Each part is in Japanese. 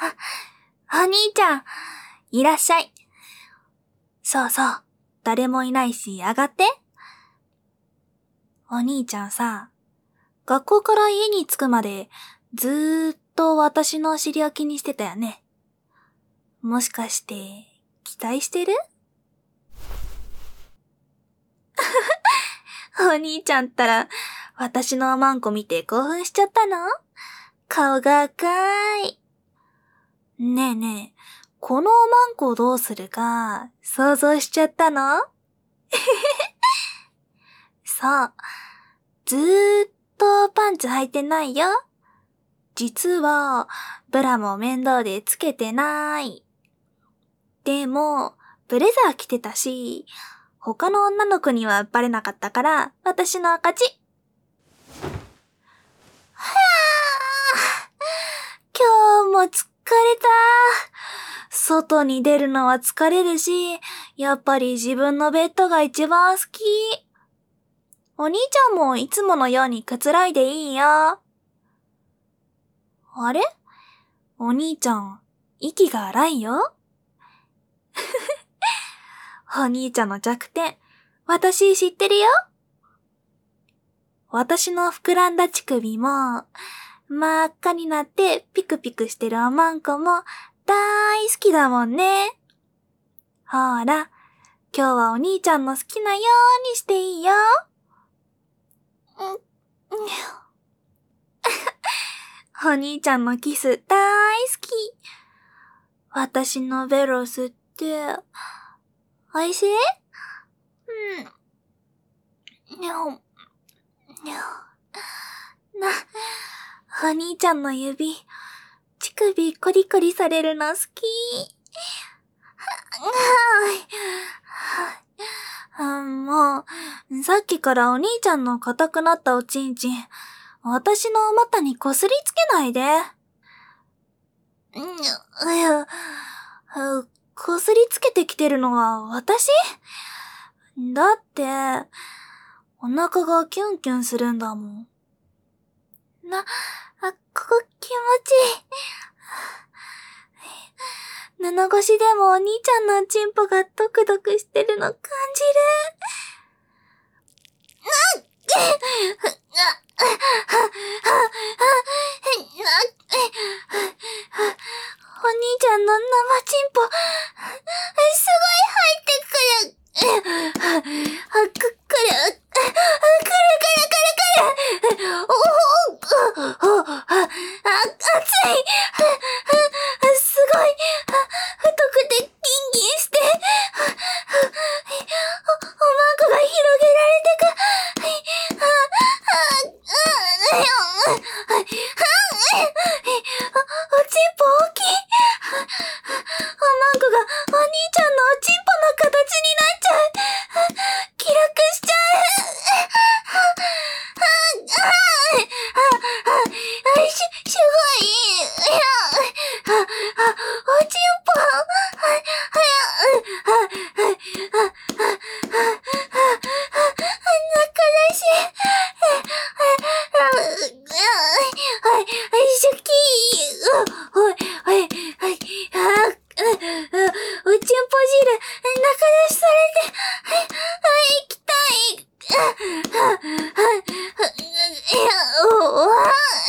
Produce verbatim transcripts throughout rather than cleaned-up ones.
お兄ちゃん、いらっしゃい。そうそう、誰もいないし上がって。お兄ちゃんさ、学校から家に着くまでずーっと私のお尻を気にしてたよね。もしかして期待してる？お兄ちゃんったら私のおまんこ見て興奮しちゃったの？顔が赤い。ねえねえ、このおまんこどうするか想像しちゃったの？そう。ずーっとパンツ履いてないよ。実は、ブラも面倒でつけてない。でも、ブレザー着てたし、他の女の子にはバレなかったから、私の勝ち。はぁ、今日も疲れた。外に出るのは疲れるし、やっぱり自分のベッドが一番好き。お兄ちゃんもいつものようにくつろいでいいよ。あれ？お兄ちゃん、息が荒いよ。お兄ちゃんの弱点、私知ってるよ。私の膨らんだ乳首も、真っ赤になってピクピクしてるおまんこも大好きだもんね。ほら、今日はお兄ちゃんの好きなようにしていいよ。お兄ちゃんのキス大好き。私のベロ吸って、おいしい？うん。にゃお、にゃお。な、お兄ちゃんの指、乳首コリコリされるの好き。はぁ、もう、さっきからお兄ちゃんの硬くなったおちんちん、私のお股にこすりつけないで。いや、こすりつけてきてるのは私？だって、お腹がキュンキュンするんだもん。な、あ、ここ気持ちいい。布越しでもお兄ちゃんのチンポがドクドクしてるの感じる。お兄ちゃんの生チンポ、すごい入ってくる。く、くる、くる、くるくるくるくる。おお、お、あ、熱い。すごい。太くてギンギンして。お、おまんこが広げられてく。おちんぽ大きい。おまんこがお兄ちゃんのおちんぽの形になっちゃう。気楽しちゃう。し、すごい。おちんぽ。仲だし。シュキー。おい、おい、おい、あ、おちんぽ汁、仲出しされて、行きたい。いや、お、あ、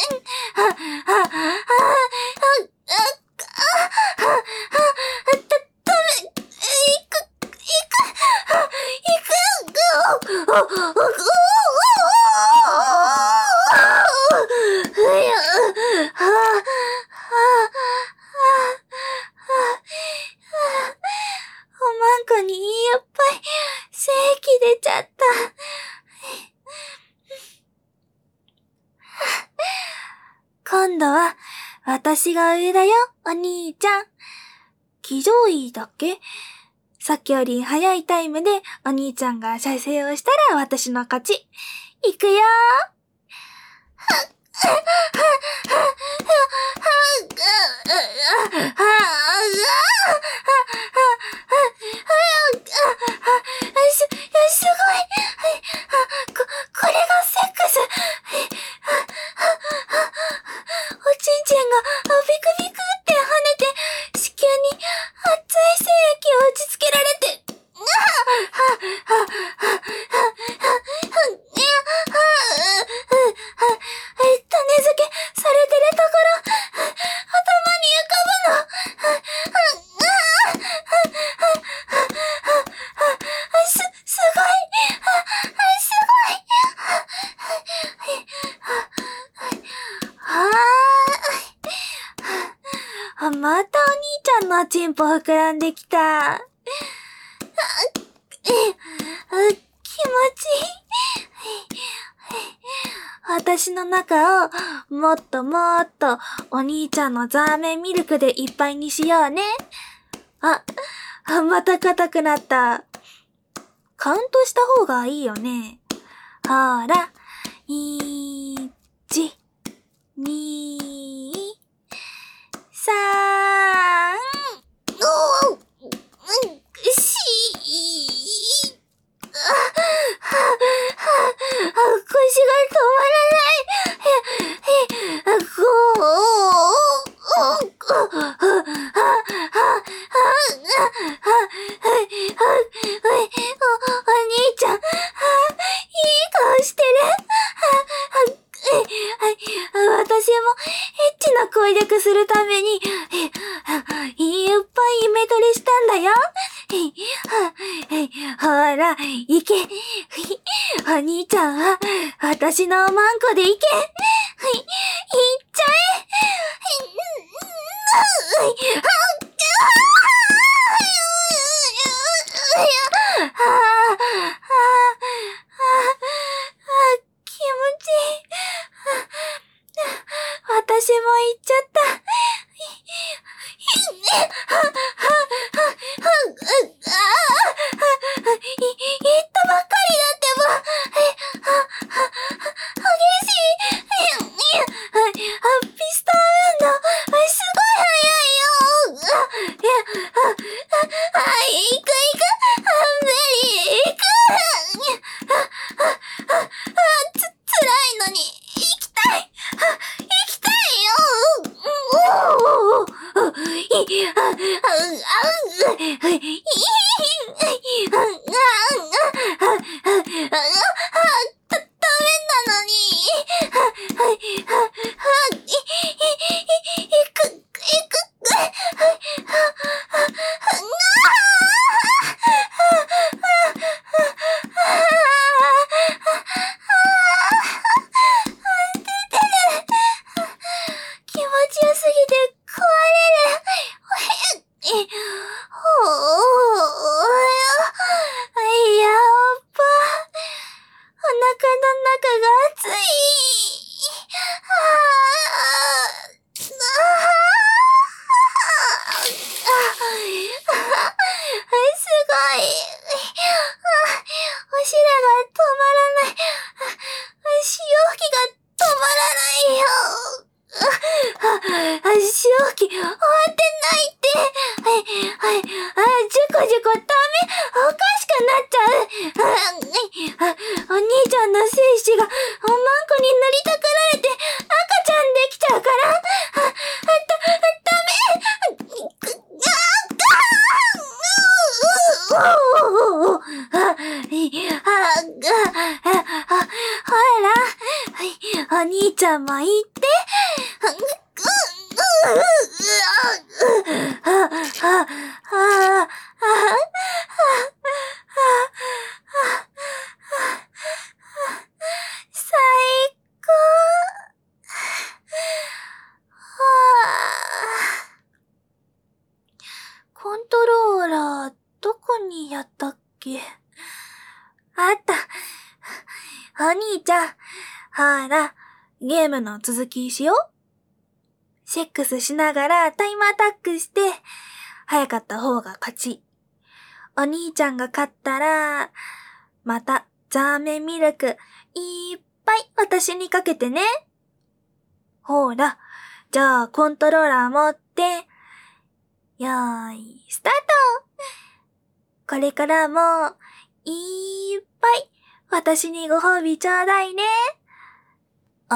今度は、私が上だよ、お兄ちゃん。騎乗位だっけ？さっきより早いタイムで、お兄ちゃんが射精をしたら私の勝ち。いくよー。すごい。こ、これがセックス。おちんちんがビクビクって跳ねあ、またお兄ちゃんのチンポ膨らんできた。あ、え、あ、気持ちいい。私の中をもっともっとお兄ちゃんのザーメンミルクでいっぱいにしようね。あ、あ、また硬くなった。カウントした方がいいよね。ほら、いち、に、さん、おー、し、あ、は、は、腰が止まらない。へ、へ、こう、お、お、は、は、は、お兄ちゃん、いい顔してる。私もエッチな攻略するために、いっぱいイメトレしたんだよ。ほら、いけ。お兄ちゃんは、私のマンコでいけ。いっちゃえ。気持ちいい。私も行っちゃった。行ったばっかりだってば。激しい。ピストン運動、すごい速いよ。行く行く。無理、行く。つ、辛いのに、行きたい。行きたいよ。おお、い、あ、あ、あ、ダメなのに。行く、行く。気持ちよすぎて壊れる。ほーや、やっば。お腹の中が熱い。すごい。おしらが止まらない。潮吹きが止まらないよ。潮吹き終わってないって。はい、はい、あ、じゅこじゅこダメ。おかしくなっちゃう。お兄ちゃんの精子がおまんこに塗りたくられて赤ちゃんできちゃうから。あ、だ、ダメ。ほら、お兄ちゃんも行って。最高。コントローラー、どこにやったっけ？あった。お兄ちゃん、ほら、ゲームの続きしよう。セックスしながらタイムアタックして、早かった方が勝ち。お兄ちゃんが勝ったら、またザーメンミルクいっぱい私にかけてね。ほら、じゃあコントローラー持って、よーい、スタート！これからも、いっぱい私にご褒美ちょうだいね。